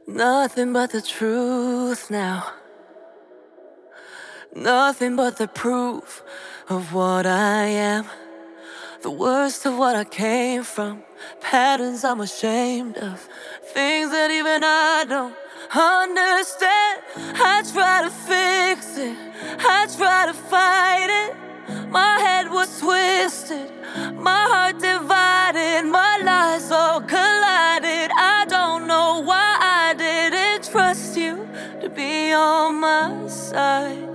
Nothing but the truth now. Nothing but the proof of what I am. The worst of what I came from. Patterns I'm ashamed of. Things that even I don't understand. I try to fix it, I try to fight it. My head was twisted, my heart divided, my lies all collided. I don't know why I didn't trust you to be on my side.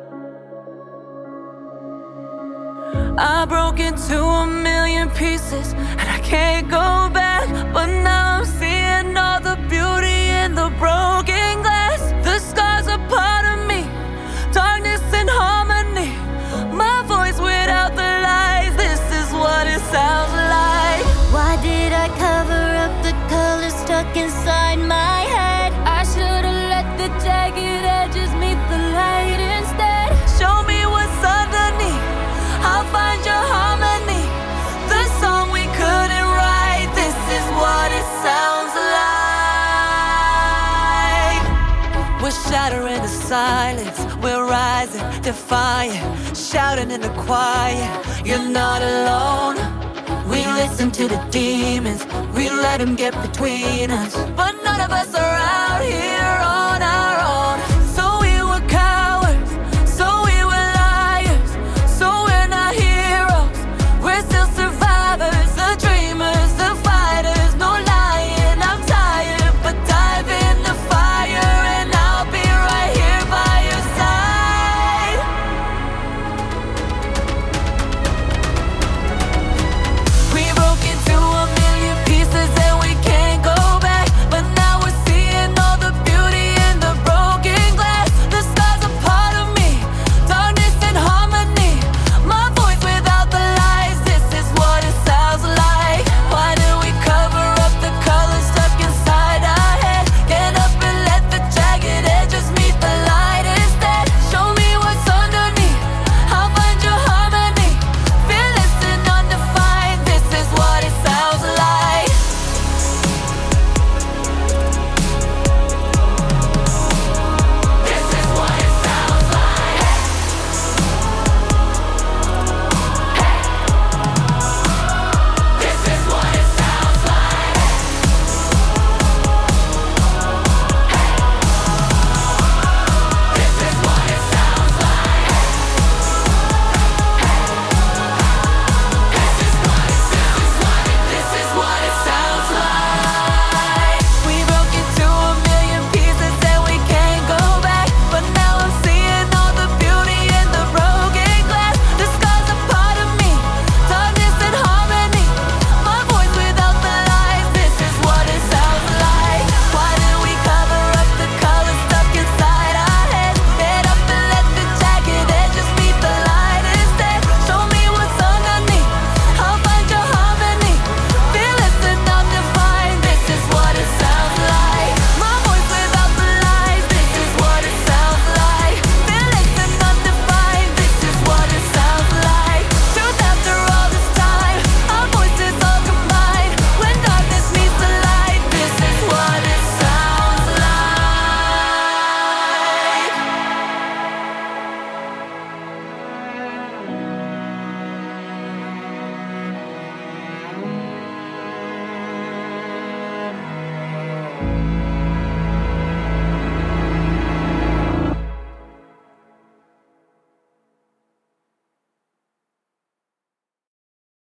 I broke into a million pieces and I can't go back. But now I'm seeing all the beauty in the broken glass. The scars are part of me, darkness and harmony. My voice without the lies, this is what it sounds like. Why did I cover up the color stuck inside my head? I should've let the jagged edges meet the light instead. Show me what's underneath, I'll find your harmony. The song we couldn't write, this is what it sounds like. We're shattering the silence, we're rising, defiant, shouting in the quiet. You're not alone. We listen to the demons, we let them get between us. But none of us are out here